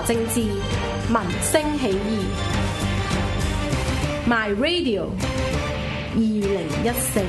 政治，民聲起義。My Radio 2014。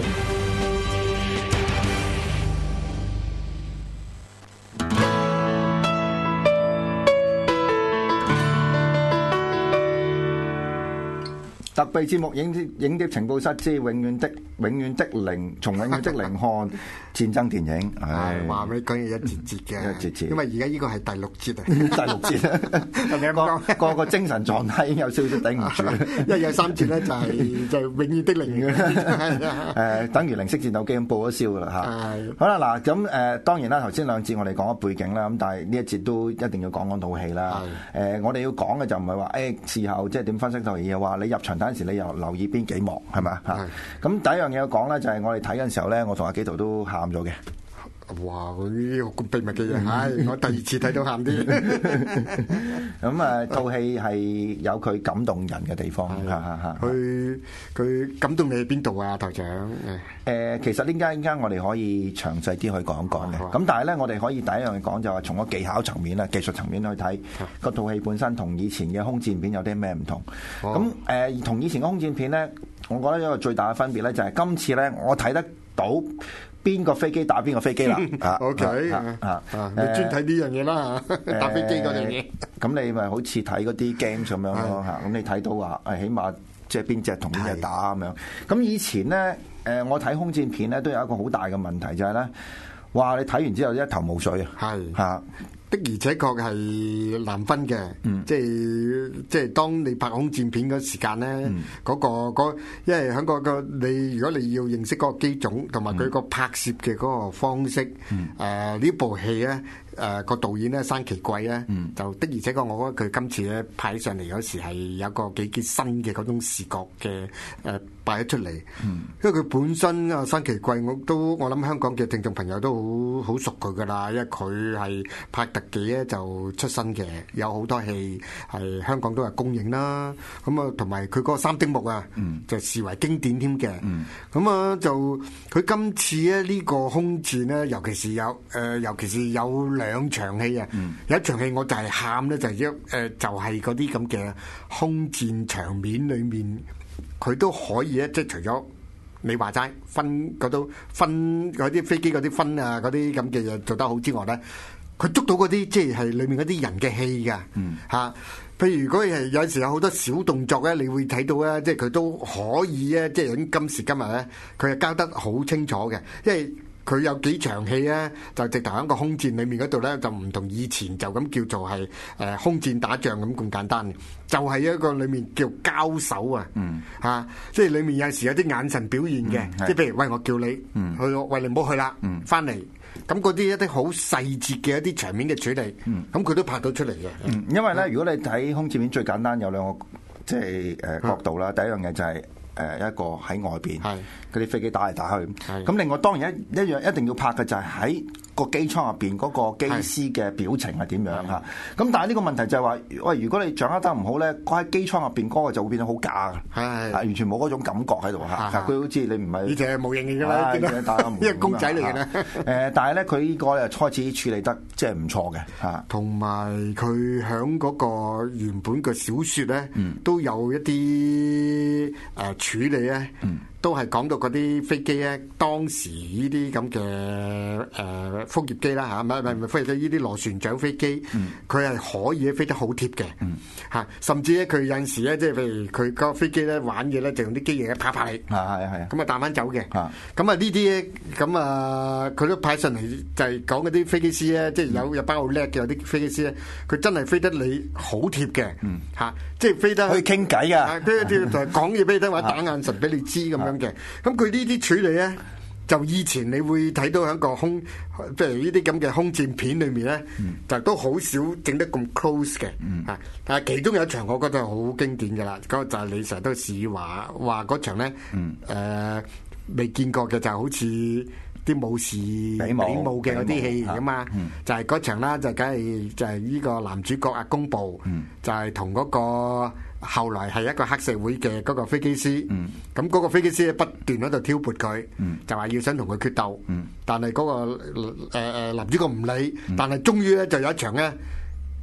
特備節目影碟情報室之永遠的零，從永遠的零看戰爭電影。 係話俾你講，一節節嘅， 一節節。因為而家呢個係第六節啊， 第六節啊，係咪咁講？個精神狀態已經有少少頂唔住。 一有三節咧就永遠的零嘅。 等於零式戰鬥機咁報咗銷㗎啦嚇。好啦嗱，咁當然啦，頭先兩節我哋講咗背景啦，咁但係呢一節都一定要講套戲啦。我哋要講嘅就唔係話事後即係點分析套嘢，話你入場嗰陣時你又留意邊幾幕係咪啊？咁第一樣嘢要講咧，就係我哋睇嗰陣時候咧，我同阿紀陶都喊咗嘅。 哇！嗰啲咁秘密嘅嘢，我第二次睇到喊啲。 咁啊，套戲係有佢感動人嘅地方。 佢感動你喺邊度啊，台長？ 其實呢間我哋可以詳細啲去講講嘅。咁但係咧，我哋可以第一樣講就係從個技巧層面啦、技術層面去睇個套戲本身同以前嘅空戰片有啲咩唔同。咁同以前嘅空戰片咧，我覺得一個最大嘅分別咧，就係今次咧，我睇得到邊個飛機打邊個飛機啦 ？OK，你專睇呢樣嘢啦，打飛機嗰樣嘢。 咁你咪好似睇嗰啲 game 咁樣咯嚇。咁你睇到話起碼即係邊隻同邊隻打咁樣。咁以前咧，我睇空戰片咧都有一個好大嘅問題，就係咧，哇！你睇完之後一頭霧水啊。係嚇。 的而且確係難分嘅，即係當你拍空戰片嗰時間咧，因為喺你如果你要認識嗰個機種同埋佢個拍攝嘅嗰個方式，呢部戲咧。個導演咧山崎貴咧，就的而且確，我覺得佢今次咧拍上嚟嗰時係有一個幾新嘅嗰種視覺嘅擺咗出嚟。因為佢本身啊山崎貴，我諗香港嘅聽眾朋友都好熟佢噶啦，因為佢係拍特技咧就出身嘅，有好多戲係香港都係公映啦。咁啊，同埋佢嗰個三丁目啊，就視為經典添嘅。咁啊，就佢今次咧呢個空戰咧，尤其是有兩場戲啊，有一場戲我就係喊咧，就係嗰啲咁嘅空戰場面裏面，佢都可以咧，即係除咗你話齋分嗰啲飛機嗰啲分啊，嗰啲咁嘅嘢做得好之外咧，佢捉到嗰啲即係裏面嗰啲人嘅戲噶嚇。譬如如果係有時有好多小動作咧，你會睇到咧，即係佢都可以咧，即係今時今日咧，佢係交得好清楚嘅，因為佢有幾場戲咧，就直頭喺個空戰裏面嗰度咧，就唔同以前就咁叫做係空戰打仗咁簡單嘅，就係一個裏面叫交手啊，即係裏面有時有啲眼神表現嘅，即係譬如喂我叫你去，喂你唔好去啦，翻嚟，咁嗰啲一啲好細節嘅一啲場面嘅處理，咁佢都拍到出嚟嘅。 因為咧，如果你睇空戰片最簡單有兩個即係角度啦，第一樣嘢就係一個喺外邊，嗰啲飛機打嚟打去。咁另外當然一樣一定要拍嘅就係喺個機艙入邊嗰個機師嘅表情係點樣嚇。咁但係呢個問題就係話，喂，如果你掌握得唔好咧，喺機艙入邊嗰個就會變得好假嘅，完全冇嗰種感覺喺度嚇。佢好似你唔係呢隻係模型嚟㗎啦，呢個公仔嚟嘅咧。但係咧佢呢個咧開始處理得即係唔錯嘅嚇。同埋佢響嗰個原本嘅小説咧，都有一啲處理咧，都係講到嗰啲飛機咧，當時呢啲咁嘅風葉機啦嚇，唔係飛機，呢啲螺旋槳飛機，佢係可以飛得好貼嘅嚇，甚至咧佢有陣時咧，即係譬如佢個飛機咧玩嘢咧，就用啲機翼拍拍你，咁啊彈翻走嘅，咁啊呢啲咧，咁啊佢都派上嚟就係講嗰啲飛機師咧，即係有班好叻嘅有啲飛機師咧，佢真係飛得你好貼嘅嚇，即係飛得可以傾偈噶，就係講嘢俾你聽，或者打眼神俾你知咁樣嘅。咁佢呢啲處理咧，就以前你會睇到喺個空，即係呢啲咁嘅空戰片裏面咧，就都好少整得咁 close 嘅。但係其中有一場我覺得好經典㗎啦，嗰個就係你成日都試話嗰場咧，未見過嘅就好似啲武士比武嘅嗰啲戲嚟㗎嘛，就係嗰場啦，就梗係就係呢個男主角阿公布，就係同嗰個後來係一個黑社會嘅嗰個飛機師，咁嗰個飛機師不斷喺度挑撥佢，就話要想同佢決鬥，但係嗰個男主角唔理，但係終於咧就有一場咧，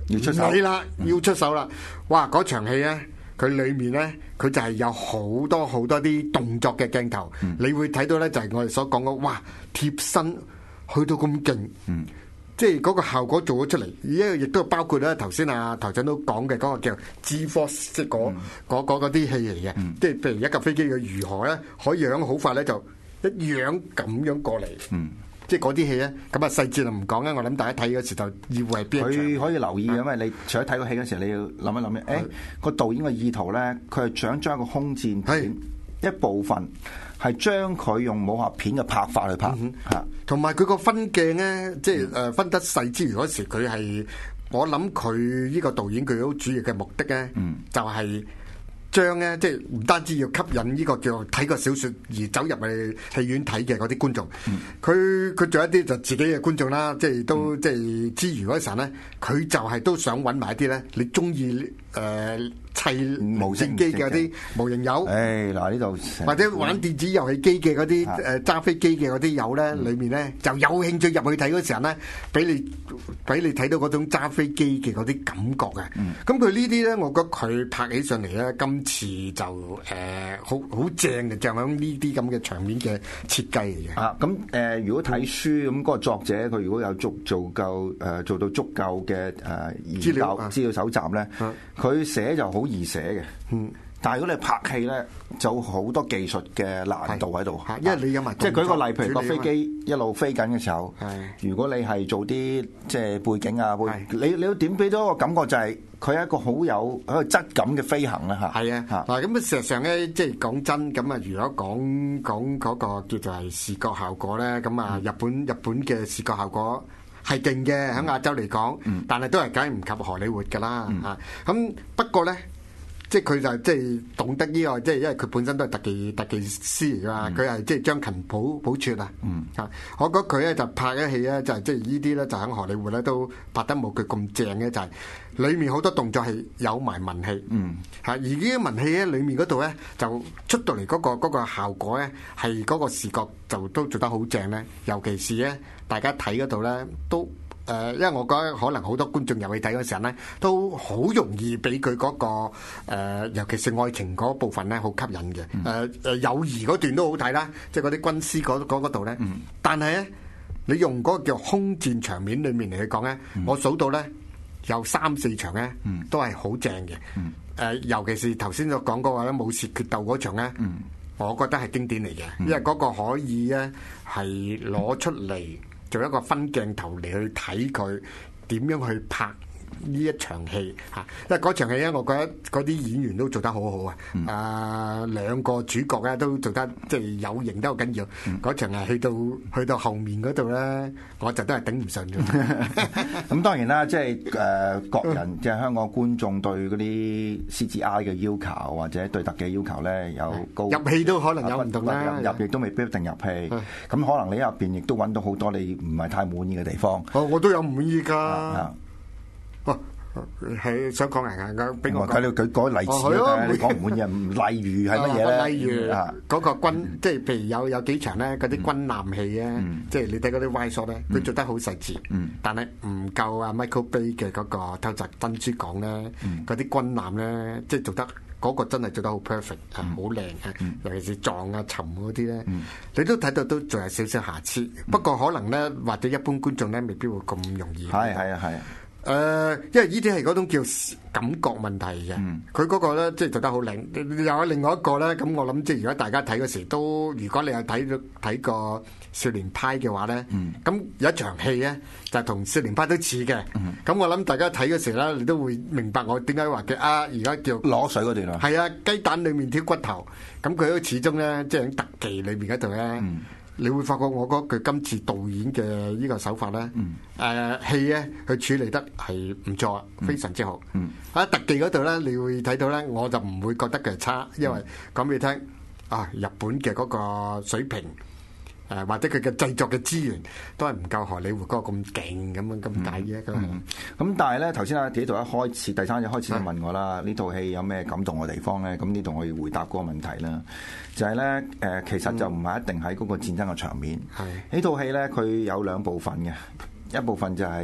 要出手係啦，要出手啦！哇，嗰場戲咧，佢裏面咧，佢就係有好多好多啲動作嘅鏡頭，你會睇到咧，就係我哋所講嘅，哇，貼身去到咁勁，即係嗰個效果做咗出嚟，而亦都包括咧頭先啊台長都講嘅嗰個叫 G-Force， 即係嗰啲戲嚟嘅，即係譬如一架飛機嘅如何咧，可以響好快咧就一樣咁樣過嚟。即係嗰啲戲咧，咁啊細節就唔講啦。我諗大家睇嗰時就以為邊佢可以留意嘅，因為你除咗睇個戲嗰時，你要諗一諗嘅。個導演嘅意圖咧，佢係想將一個空戰片一部分係將佢用武俠片嘅拍法去拍嚇， 同埋佢個分鏡咧，即係分得細之餘嗰時，佢係我諗佢呢個導演佢好主要嘅目的咧，就係將咧，即係唔單止要吸引呢個叫睇個小説而走入去戲院睇嘅嗰啲觀眾，佢仲有一啲就自己嘅觀眾啦，即係都即係之餘嗰陣咧，佢就係都想揾埋啲咧，你中意砌無線機嘅嗰啲模型友， 嗱呢度或者玩電子遊戲機嘅嗰啲揸飛機嘅嗰啲友咧，裏面咧就有興趣入去睇嗰時候咧，俾你睇到嗰種揸飛機嘅嗰啲感覺嘅。咁佢呢啲咧，我覺得佢拍起上嚟咧，今次就好正嘅，就響呢啲咁嘅場面嘅設計嚟嘅。 咁如果睇書咁，嗰個作者佢如果有做到足夠嘅資料搜集咧，佢寫就好易寫嘅。但係如果你拍戲咧，就好多技術嘅難度喺度。 因為你有埋即係舉個例，譬如個飛機一路飛緊嘅時候，如果你係做啲即係背景啊，你要點俾到一個感覺就係佢係一個好有一個質感嘅飛行咧嚇。 係啊，嗱咁事實上咧，即係講真咁啊，如果講嗰個叫做係視覺效果咧，咁啊日本嘅視覺效果係勁嘅，喺亞洲嚟講，但係都係梗係唔及荷里活㗎啦嚇。咁不過咧。即係佢就即係懂得呢個，即係因為佢本身都係特技師嚟㗎，佢係即係將勤補拙啊！我覺得佢咧就拍一戲咧，就係即係呢啲咧，就喺荷里活咧都拍得冇佢咁正嘅，就係裡面好多動作係有埋文戲，而呢啲文戲咧，裡面嗰度咧就出到嚟嗰個效果咧，係嗰個視覺就都做得好正咧，尤其是咧大家睇嗰度咧都。因為我覺得可能好多觀眾入去睇嗰時候咧，都好容易俾佢嗰個尤其是愛情嗰部分咧，好吸引嘅。友誼嗰段都好睇啦，即係嗰啲軍師嗰度咧。但係咧，你用嗰個叫空戰場面裏面嚟去講咧，我數到咧有3-4場咧，都係好正嘅。尤其是頭先所講嗰個咧武士決鬥嗰場咧，我覺得係經典嚟嘅，因為嗰個可以咧係攞出嚟。做一個分鏡頭嚟去睇佢點樣去拍呢一場戲嚇，因為嗰場戲咧，我覺得嗰啲演員都做得好好啊！兩個主角咧都做得即係有型得好緊要。嗰場係去到後面嗰度咧，我就都係頂唔順嘅。 咁當然啦，即係國人即係香港觀眾對嗰啲 CGI 嘅要求或者對特技要求咧有高入戲都可能有唔同啦， 入亦都未必一定入戲。咁可能你入邊亦都揾到好多你唔係太滿意嘅地方。 我都有唔滿意㗎。係想講人㗎，俾我睇你舉個例子你講唔滿意，例如係乜嘢咧？ 例如嗰個軍，即係譬如有幾場咧，嗰啲軍艦戲咧，即係你睇嗰啲歪索咧，佢做得好細緻，但係唔夠啊 Michael Bay 嘅嗰個偷襲珍珠港咧，嗰啲軍艦咧，即係做得嗰個真係做得好 perfect 好靚啊！尤其是撞啊沉嗰啲咧，你都睇到都仲有少少瑕疵。不過可能咧，或者一般觀眾咧，未必會咁容易。 係。 因為呢啲係嗰種叫感覺問題嘅，佢嗰個咧即係做得好靚。又有另外一個咧，咁我諗即係如果大家睇嗰時都，如果你係睇過少年派嘅話咧，咁有一場戲咧就同少年派都似嘅。咁我諗大家睇嗰時咧，你都會明白我點解話嘅而家叫攞水嗰段啊。 係啊，雞蛋裡面挑骨頭，咁佢都始終咧即係喺特技裏面嗰度咧。你會發覺我覺得佢今次導演嘅呢個手法咧，戲咧佢處理得係唔錯，非常之好。喺特技嗰度咧，你會睇到咧，我就唔會覺得佢係差，因為講俾你聽，日本嘅嗰個水平，或者佢嘅製作嘅資源都係唔夠荷里活嗰個咁勁咁大嘅。 咁但係咧，頭先阿紀陶一開始第3日開始就問我啦，呢套戲有咩感動嘅地方咧？咁呢度我要回答嗰個問題啦。就係咧，其實就唔係一定喺嗰個戰爭嘅場面。呢套戲咧，佢有2部分嘅，一部分就係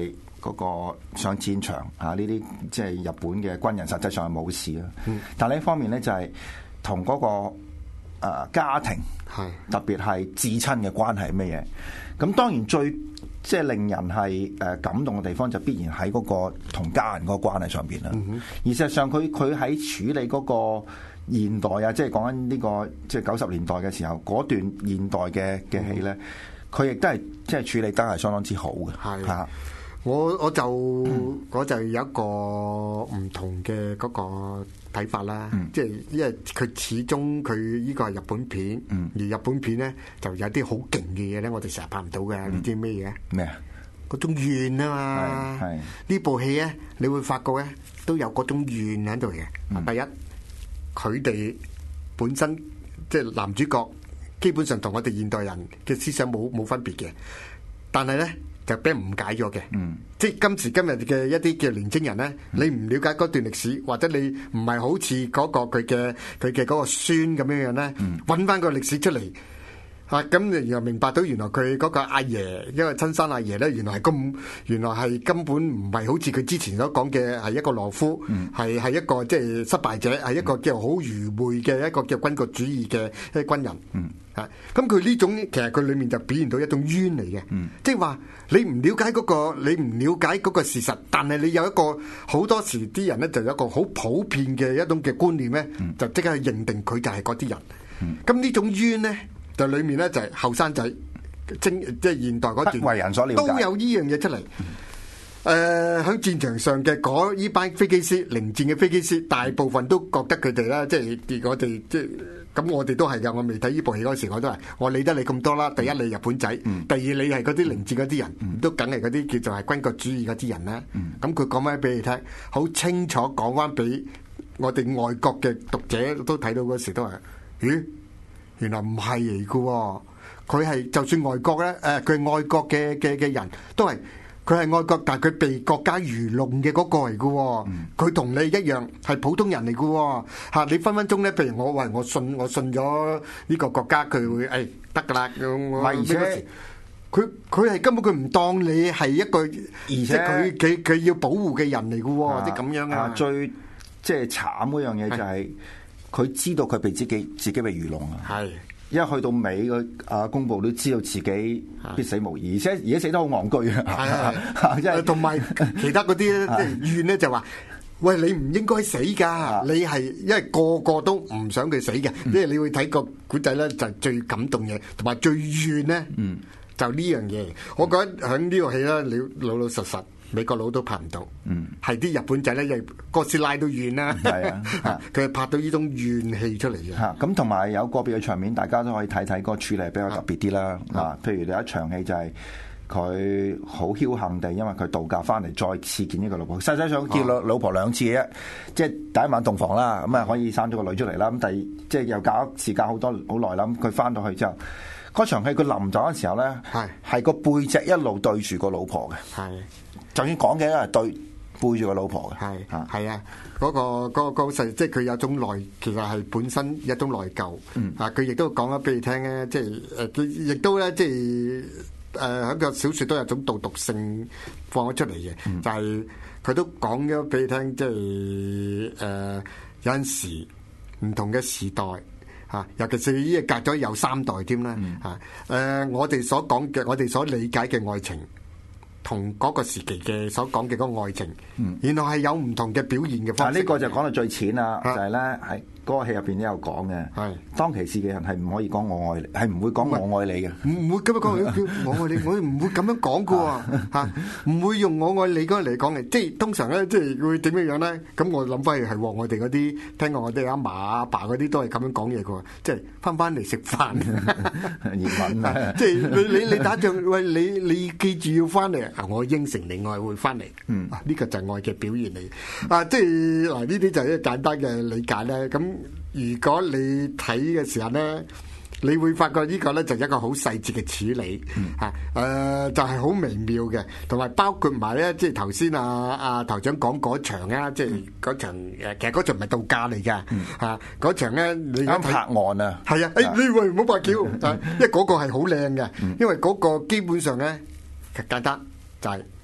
嗰個上戰場啊呢啲即係日本嘅軍人實際上係冇事啦。但另一方面咧就係同嗰個家庭，特別係至親嘅關係係咩嘢？咁當然最即係令人係感動嘅地方就必然喺嗰個同家人嗰個關係上邊啦。而事實上佢喺處理嗰個現代啊，即係講緊呢個即係90年代嘅時候嗰段現代嘅戲咧，佢亦都係即係處理得係相當之好嘅。嚇， 我就有一個唔同嘅嗰個睇法啦。即係因為佢始終佢呢個係日本片，而日本片咧就有啲好勁嘅嘢咧，我哋成日拍唔到嘅。你知咩嘢？咩啊？嗰種怨啊嘛。係呢部戲咧，你會發覺咧都有嗰種怨喺度嘅。第一，佢哋本身即係男主角，基本上同我哋現代人嘅思想冇分別嘅，但係咧就俾人誤解咗嘅。即係今時今日嘅一啲嘅年青人咧，你唔了解嗰段歷史，或者你唔係好似嗰個佢嘅嗰個孫咁樣樣咧，揾翻個歷史出嚟。咁你又明白到原來佢嗰個阿爺，因為親生阿爺咧，原來係根本唔係好似佢之前所講嘅係一個懦夫，係一個即係失敗者，係一個叫好愚昧嘅一個叫軍國主義嘅一啲軍人。咁佢呢種其實佢裏面就表現到一種冤嚟嘅，即係話你唔了解嗰個事實，但係你有一個好多時啲人咧就有一個好普遍嘅一種嘅觀念咧，就即刻去認定佢就係嗰啲人。咁呢種冤咧，就裏面咧就係後生仔，即係現代嗰段為人所了解都有呢樣嘢出嚟。喺戰場上嘅嗰呢班飛機師，零戰嘅飛機師，大部分都覺得佢哋啦，即係我哋即係咁，我哋都係㗎。我未睇呢部戲嗰時，我都係我理得你咁多啦。第一你日本仔，第二你係嗰啲零戰嗰啲人，都梗係嗰啲叫做係軍國主義嗰啲人啦。咁佢講翻俾你聽，好清楚講翻俾我哋外國嘅讀者都睇到嗰時都係，咦？原來唔係嚟嘅喎，佢係就算外國咧，佢係外國嘅人都係佢係外國，但係佢被國家愚弄嘅嗰個嚟嘅喎。佢同你一樣係普通人嚟嘅喎。嚇，你分分鐘咧，譬如我信咗呢個國家，佢會得㗎啦。 而且佢係根本佢唔當你係一個，而且佢要保護嘅人嚟嘅喎，即係咁樣啊。 最即係慘嗰樣嘢就係。佢知道佢被自己被愚弄啊！係，因為去到尾個公佈都知道自己必死無疑，而且死得好戇居啊！係，即係同埋其他嗰啲怨咧就話：喂，你唔應該死㗎！你係因為個個都唔想佢死嘅，即係你會睇個古仔咧，就係最感動嘅，同埋最怨咧，就呢樣嘢。我覺得喺呢個戲咧，你老老實實。美國佬都拍唔到，係啲日本仔咧，因為哥斯拉都怨啦，佢係拍到呢種怨氣出嚟嘅。 咁同埋有個別嘅場面，大家都可以睇睇，個處理比較特別啲啦。譬如有一場戲就係佢好僥倖地，因為佢度假翻嚟再次見呢個老婆，實際上見老婆2次嘅啫，即係第一晚洞房啦，咁啊可以生咗個女出嚟啦。咁即係又隔時間好耐啦。咁佢翻到去之後，嗰場戲佢臨走嘅時候咧，係個背脊一路對住個老婆嘅。就算講嘅係對背住個老婆嘅， 係啊，嗰個細，即係佢有種內，其實係本身一種內疚。佢亦都講咗俾你聽咧，即係佢亦都咧，即係喺個小説都有種導讀性放咗出嚟嘅，就係佢都講咗俾你聽，即係有陣時唔同嘅時代尤其是呢個隔咗有3代添啦我哋所講嘅，我哋所理解嘅愛情。同嗰個時期嘅所講嘅嗰個愛情，原來係有唔同嘅表現嘅方式。 呢個就講到最淺啦，就係咧喺嗰個戲入邊都有講嘅。當其時嘅人係唔可以講我愛你，係唔會講我愛你嘅。 唔會咁樣講，我愛你，我唔會咁樣講嘅喎，唔會用我愛你嗰個嚟講嘅。即係通常咧，即係會點樣樣咧？咁我諗翻係我哋嗰啲聽過我哋阿嫲阿爸嗰啲都係咁樣講嘢嘅喎，即係翻嚟食飯。 葉問啊！ 即係你打仗，喂你記住要翻嚟。我應承你，我係會翻嚟。呢個就係愛嘅表現嚟。即係嗱，呢啲就係一個簡單嘅理解咧。咁如果你睇嘅時候咧，你會發覺呢個咧就係一個好細節嘅處理。就係好微妙嘅，同埋包括埋咧，即係頭先阿頭長講嗰場啊，即係嗰場其實嗰場唔係度假嚟㗎。嗰場咧，你啱拍岸啊， 係啊，你喂唔好白叫，因為嗰個係好靚嘅，因為嗰個基本上咧簡單。就係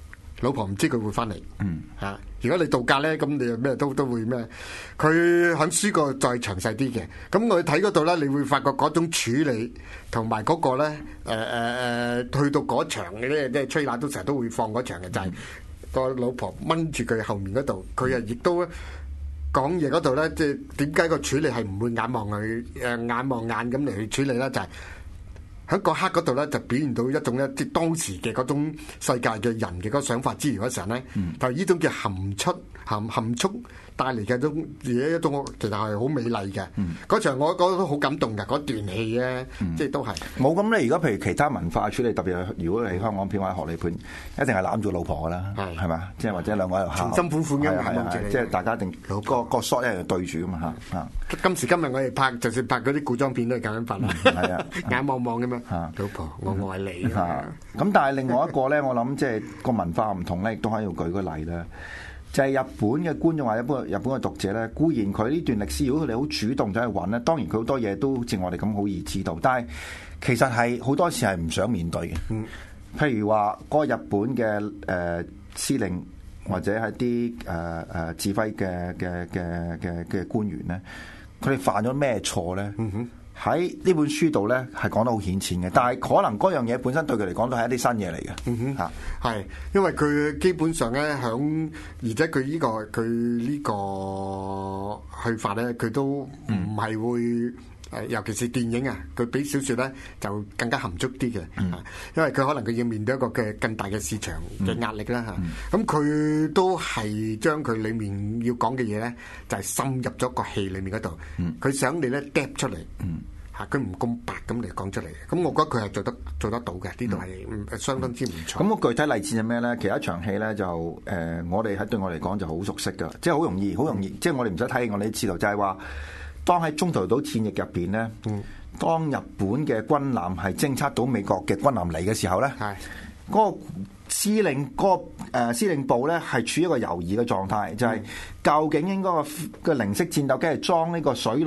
老婆唔知佢會翻嚟。嚇！如果你度假咧，咁你又咩都會咩？佢喺書個再詳細啲嘅。咁我睇嗰度咧，你會發覺嗰種處理同埋嗰個咧，去到嗰場嘅咧，即係吹喇都成日都會放嗰場嘅，就係個老婆掹住佢後面嗰度，佢亦都講嘢嗰度咧，即係點解個處理係唔會眼望佢眼望眼咁嚟去處理咧？就係喺嗰刻嗰度咧，就表現到一種咧，即係當時嘅嗰種世界嘅人嘅嗰個想法之餘嗰時候咧，就呢種叫含蓄帶嚟嘅一種其實係好美麗嘅。嗰場我覺得都好感動嘅，嗰段戲咧，即係都係冇咁咧。如果譬如其他文化處理，特別係如果係香港片或者荷里片，一定係攬住老婆噶啦，係嘛？即係或者兩個喺度喊， 辛苦嘅眼望住你， 即係大家一定個 shot 一樣對住噶嘛嚇。今時今日我哋拍，就算拍嗰啲古裝片都係咁樣拍啦，係啊，眼望望咁樣。老婆，我愛你。 咁但係另外一個咧，我諗即係個文化唔同咧，亦都可以舉個例啦。就係日本嘅觀眾或者日本嘅讀者咧，固然佢呢段歷史，如果佢哋好主動走去揾咧，當然佢好多嘢都好似我哋咁好易知道，但係其實係好多時係唔想面對嘅。譬如話嗰個日本嘅司令或者係啲指揮嘅官員咧，佢哋犯咗咩錯咧？喺呢本書度咧係講得好顯淺嘅，但係可能嗰樣嘢本身對佢嚟講都係一啲新嘢嚟嘅。 係因為佢基本上咧響，而且佢呢個去法咧，佢都唔係會尤其是電影啊，佢比小説咧就更加含蓄啲嘅。因為佢可能佢要面對一個嘅更大嘅市場嘅壓力啦嚇。咁佢都係將佢裡面要講嘅嘢咧，就係滲入咗個戲裡面嗰度。佢想你咧嗒出嚟。佢唔咁白咁嚟講出嚟，咁我覺得佢係做得到嘅，呢度係相當之唔錯。 咁個具體例子係咩咧？其實一場戲咧就我哋對我嚟講就好熟悉噶，即係好容易，即係我哋唔使睇，我哋都知道，就係話當喺中途島戰役入邊咧，當日本嘅軍艦係偵測到美國嘅軍艦嚟嘅時候咧，嗰個司令部咧係處於一個猶豫嘅狀態，就係究竟應該個零式戰鬥機係裝呢個水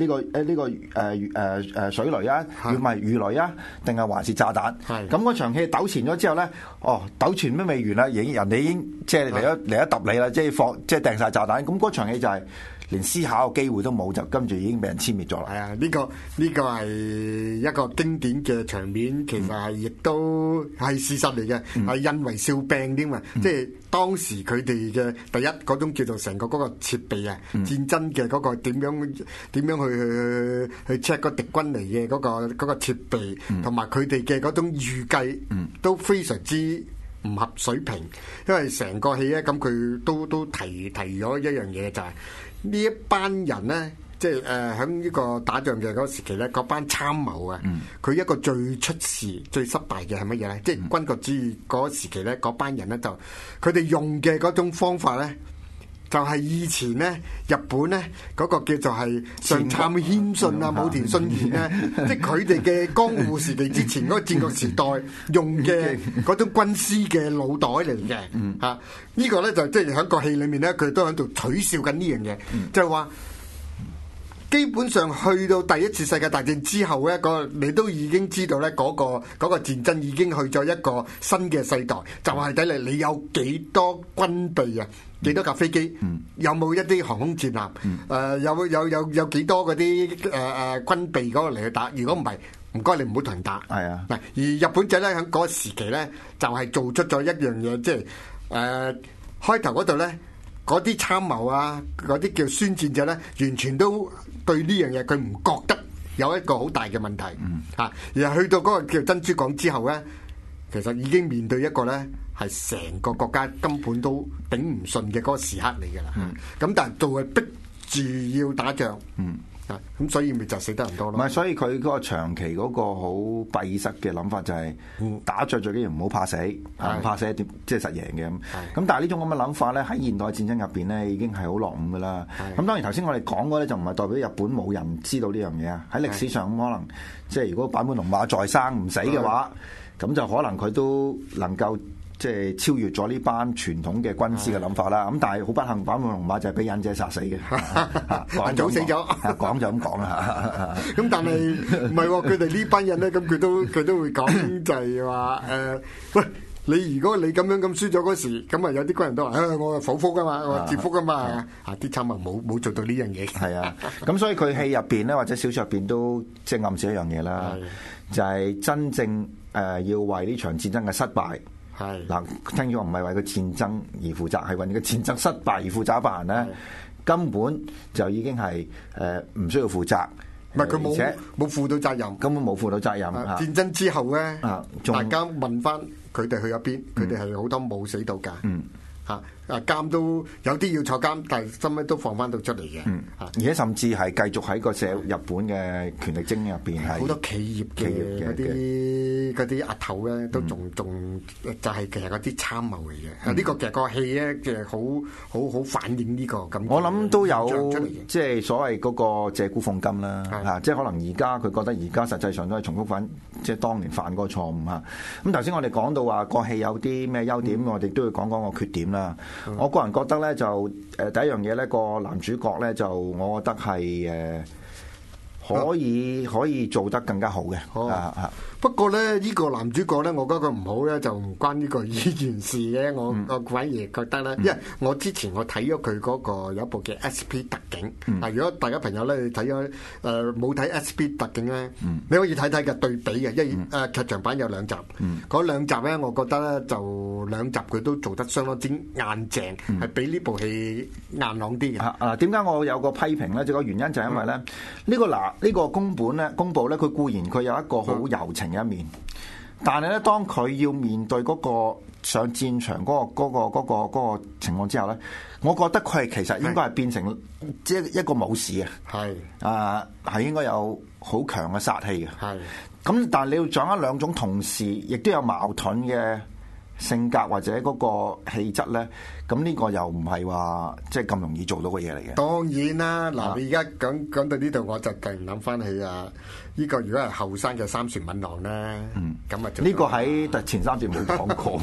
水雷啊，唔係魚雷啊，定係還是炸彈？咁嗰場戲糾纏咗之後咧，糾纏都未完啦，人哋已經即係嚟咗揼你啦，即係掟晒炸彈。咁嗰場戲就係連思考嘅機會都冇，就跟住已經俾人殲滅咗啦。 係啊，呢個係一個經典嘅場面，其實係亦都係事實嚟嘅，係因為笑柄添嘛。即係當時佢哋嘅第一嗰種叫做成個嗰個設備啊，戰爭嘅嗰個點樣去 check 個敵軍嚟嘅嗰個設備，同埋佢哋嘅嗰種預計都非常之唔合水平。因為成個戲咧，咁佢都提咗一樣嘢，就係呢一班人咧，即係喺呢個打仗嘅嗰個時期咧，嗰班參謀啊，佢一個最出事、最失敗嘅係乜嘢咧？即係軍國主義嗰個時期咧，嗰班人咧就佢哋用嘅嗰種方法咧，就係以前咧日本咧嗰個叫做係上杉謙信啊、武田信玄咧，即係佢哋嘅江戶時期之前嗰個戰國時代用嘅嗰種軍師嘅腦袋嚟嘅。呢個咧就即係喺個戲裏面咧，佢都喺度取笑緊呢樣嘢，就係話基本上去到第一次世界大戰之後咧，你都已經知道咧嗰個戰爭已經去咗一個新嘅世代，就係睇嚟你有幾多軍備啊？幾多架飛機？有冇一啲航空戰艦？有幾多嗰啲軍備嗰個嚟去打？如果唔係，唔該你唔好同人打。係啊，而日本仔咧喺嗰個時期咧，就係做出咗一樣嘢，即係開頭嗰度咧，嗰啲參謀啊，嗰啲叫宣戰者咧，完全都對呢樣嘢佢唔覺得有一個好大嘅問題。而係去到嗰個叫珍珠港之後咧，其實已經面對一個咧係成個國家根本都頂唔順嘅嗰個時刻嚟㗎啦。咁但係做係逼住要打仗。咁所以咪就死得人多咯。唔係，所以佢嗰個長期嗰個好閉塞嘅諗法就係打仗最緊要唔好怕死，唔怕死即係實贏嘅咁。咁但係呢種咁嘅諗法咧，喺現代戰爭入邊咧已經係好落伍噶啦。咁當然頭先我哋講過咧，就唔係代表日本冇人知道呢樣嘢啊。喺歷史上咁可能即係如果坂本龍馬在生唔死嘅話，咁就可能佢都能夠即係超越咗呢班傳統嘅軍師嘅諗法啦。咁但係好不幸，坂本龍馬就係俾忍者殺死嘅，早死咗。講就咁講啦。咁但係唔係喎？佢哋呢班人咧，咁佢都會講就係話喂， 你如果你咁樣咁輸咗嗰時，咁啊有啲軍人都話，我係剖腹噶嘛，我係折腹噶嘛，啲參謀冇做到呢樣嘢。 係啊，咁所以佢戲入邊咧或者小說入邊都即係暗示一樣嘢啦，就係真正要為呢場戰爭嘅失敗。係嗱，聽咗唔係為個戰爭而負責，係為個戰爭失敗而負責一班人咧，根本就已經係唔需要負責。 唔係佢冇負到責任， 根本冇負到責任。 戰爭之後咧，大家問翻佢哋去咗邊，佢哋係好多冇死到㗎。監都有啲要坐監，但係後尾都放翻到出嚟嘅。 而且甚至係繼續喺個日本嘅權力精英入邊係好多企業嘅嗰啲阿頭咧，都仲就係其實嗰啲參謀嚟嘅。呢個其實個戲咧，即係好反映呢個咁。我諗都有即係所謂嗰個借古諷今啦，即係可能而家佢覺得而家實際上都係重複翻即係當年犯嗰個錯誤嚇。咁頭先我哋講到話個戲有啲咩優點，我哋都要講個缺點啦。我個人覺得咧就第一樣嘢咧，個男主角咧就我覺得係可以做得更加好嘅。 不過咧呢個男主角咧，我覺得佢唔好咧就唔關呢個演員事嘅。我反而覺得咧，因為我之前我睇咗佢嗰個有一部嘅 SP 特警。如果大家朋友咧睇咗冇睇 SP 特警咧，你可以睇睇嘅對比嘅，因為劇場版有2集，嗰2集咧，我覺得咧就2集佢都做得相當之硬淨，係比呢部戲硬朗啲嘅。 點解我有個批評咧？就個原因就係因為咧呢個公佈咧，佢固然佢有一個好柔情嘅一面，但係咧當佢要面對嗰個上戰場嗰個情況之後咧，我覺得佢係其實應該係變成即係一個武士嘅，係應該有好強嘅殺氣嘅。咁但係你要掌握兩種同時亦都有矛盾嘅性格或者嗰個氣質咧，咁呢個又唔係話即係咁容易做到嘅嘢嚟嘅。 當然啦，嗱你而家講到呢度，我就突然諗翻起呢個如果係後生嘅三船敏郎咧，咁呢個喺前3節冇講過。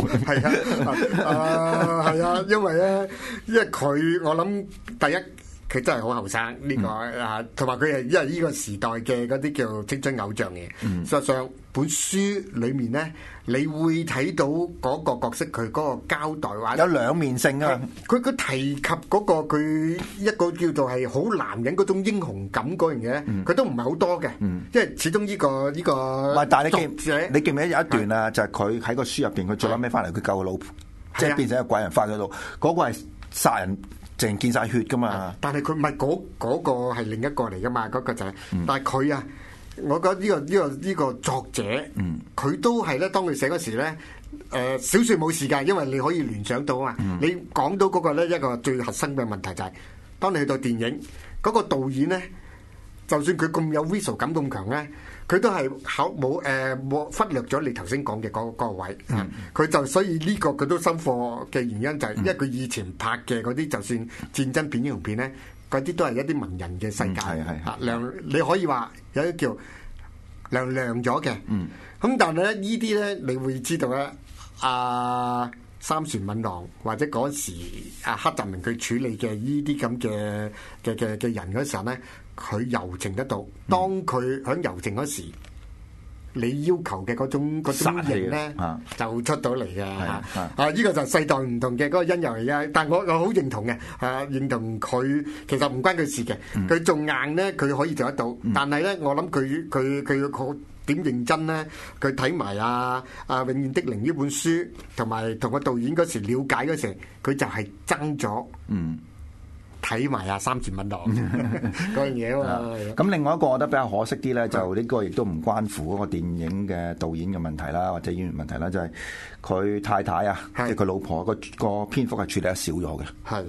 係啊，因為佢我諗第一佢真係好後生呢個同埋佢係因為呢個時代嘅嗰啲叫青春偶像嘅。實際上本書裡面咧，你會睇到嗰個角色佢嗰個交代話有兩面性啊！ 佢提及嗰個佢一個叫做係好男人嗰種英雄感嗰樣嘢，佢都唔係好多嘅。因為始終呢個但係你記唔記得有一段啊？就係佢喺個書入邊，佢最後尾翻嚟，佢救個老婆，即係變成一個鬼人翻咗度。嗰個係殺人，淨見晒血噶嘛。但係佢唔係嗰個係另一個嚟噶嘛？嗰個就係，但係佢啊。我覺得呢個作者，佢都係咧。當佢寫嗰時咧，小説冇時間，因為你可以聯想到啊嘛。你講到嗰個咧一個最核心嘅問題就係，當你去到電影嗰個導演咧，就算佢咁有 visual 感咁強咧，佢都係冇忽略咗你頭先講嘅嗰個位。佢就所以呢個佢都收貨嘅原因就係，因為佢以前拍嘅嗰啲就算戰爭片、英雄片咧。嗰啲都係一啲文人嘅世界，你可以話有啲叫亮咗嘅。咁但係咧，呢啲咧，你會知道咧，三船敏郎或者嗰時黑澤明佢處理嘅呢啲咁嘅人嗰時候咧，佢柔情得到。當佢喺柔情嗰時，你要求嘅嗰種型咧，就出到嚟嘅。呢個就世代唔同嘅嗰個因由嚟嘅。但我好認同嘅，認同佢其實唔關佢事嘅。佢仲硬咧，佢可以做得到。但係咧，我諗佢點認真咧？佢睇埋永遠的靈呢本書，同埋同個導演嗰時了解嗰時，佢就係爭咗。睇埋三船敏郎嗰樣嘢啊嘛。 咁另外一個我覺得比較可惜啲咧，就呢個亦都唔關乎嗰個電影嘅導演嘅問題啦，或者演員問題啦，就係佢太太即係佢老婆個篇幅係處理得少咗嘅。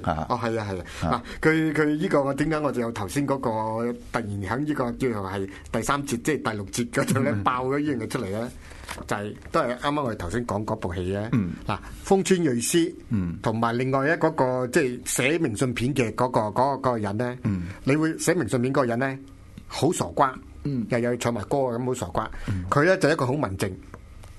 佢呢個點解我就有頭先嗰個突然喺呢個叫做係第3節，即係第6節嗰度咧爆咗呢樣嘢出嚟咧？就係都係啱啱我哋頭先講嗰部戲咧。嗱，豐川瑞司同埋另外嗰個即係寫明信片嘅嗰個人咧，你會寫明信片嗰個人咧好傻瓜，又有唱埋歌咁好傻瓜。佢咧就一個好文靜，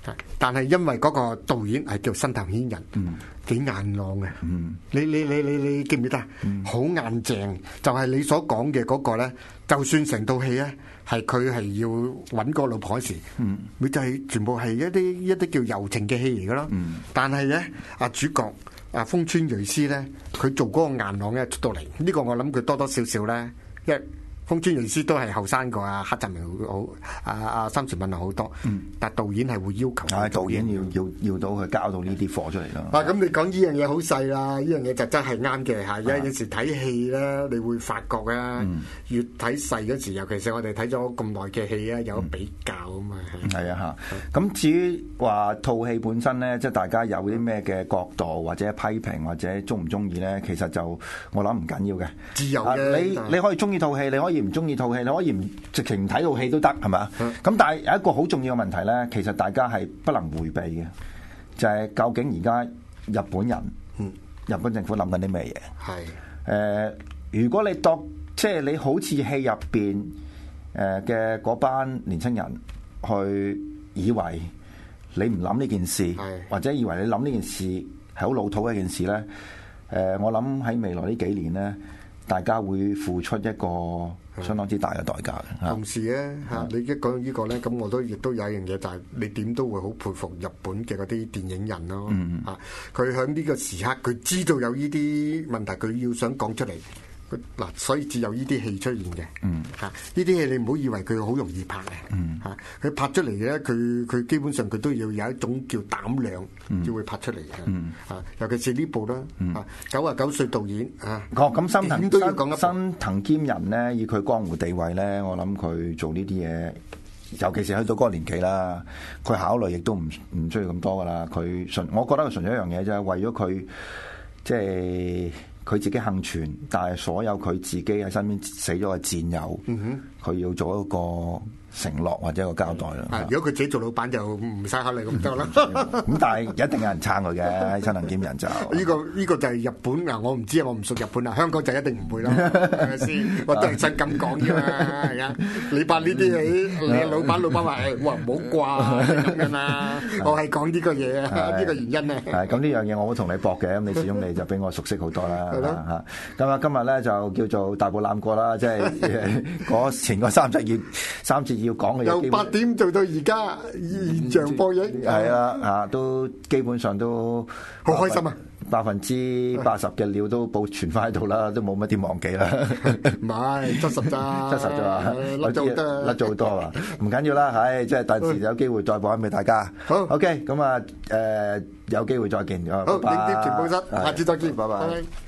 但係因為嗰個導演係叫新藤謙人，幾硬朗嘅。你記唔記得？好硬淨，就係你所講嘅嗰個咧。就算成套戲咧，係佢係要揾個老婆嗰時，佢就係全部係一啲叫柔情嘅戲嚟噶咯。但係咧，主角豐川瑞司咧，佢做嗰個硬朗咧出到嚟，呢個我諗佢多多少少咧，因為豐川瑞司都係後生過黑澤明好，三船敏郎好多，但導演係會要求， 導演要到佢交到呢啲貨出嚟咯。 咁你講呢樣嘢好細啦，呢樣嘢就真係啱嘅嚇。有時睇戲咧，你會發覺啊，越睇細嗰時，尤其是我哋睇咗咁耐嘅戲啊，有比較啊嘛。 係啊嚇。咁至於話套戲本身咧，即係大家有啲咩嘅角度或者批評或者中唔中意咧，其實就我諗唔緊要嘅， 自由嘅。 你可以中意套戲，你可以唔中意套戲，你可以唔直情唔睇套戲都得，係嘛？咁但係有一個好重要嘅問題咧，其實大家係不能迴避嘅，就係究竟而家日本人、日本政府諗緊啲咩嘢？係如果你即係你好似戲入邊嘅嗰班年青人去以為你唔諗呢件事，或者以為你諗呢件事係好老土嘅一件事咧，我諗喺未來呢幾年咧，大家會付出一個相當之大嘅代價嘅。 同時咧你一講呢個咧，咁我亦都有一樣嘢，就係你點都會好佩服日本嘅嗰啲電影人咯。佢喺呢個時刻，佢知道有呢啲問題，佢要想講出嚟。嗱，所以至有呢啲戲出現嘅。呢啲戲你唔好以為佢好容易拍嘅。佢拍出嚟嘅，佢基本上佢都要有一種叫膽量，先會拍出嚟嘅。尤其是呢部啦。99歲導演咁新藤兼人咧，以佢江湖地位咧，我諗佢做呢啲嘢，尤其是去到嗰個年紀啦，佢考慮亦都唔需要咁多噶啦。我覺得佢純粹一樣嘢啫，為咗佢即係。佢自己幸存，但係所有佢自己喺身邊死咗嘅戰友，佢要做一個承諾或者一個交代啦。 如果佢自己做老闆就唔使考慮咁多啦。 咁但係一定有人撐佢嘅，新藤兼人就呢個就係日本嗱，我唔知啊，我唔熟日本啊，香港就一定唔會啦，係咪先？我都係真咁講啫嘛，係啊！你拍呢啲戲，你老闆話哇唔好掛咁樣啦，我係講呢個嘢啊，呢個原因啊。係咁呢樣嘢我會同你駁嘅，咁你始終你就比我熟悉好多啦。咁啊，今日咧就叫做大步攬過啦，即係前嗰三節要講嘅嘢， 由8點做到而家現場播映， 係啊，都基本上都好開心啊 ！80%嘅料都保存翻喺度啦，都冇乜點忘記啦。 唔係70咋 ，70咋，甩咗好多啊！唔緊要啦，即係第時有機會再播翻俾大家。好 ，OK，咁啊，有機會再見，拜拜。 好，影碟全部室，下次再見， 拜拜。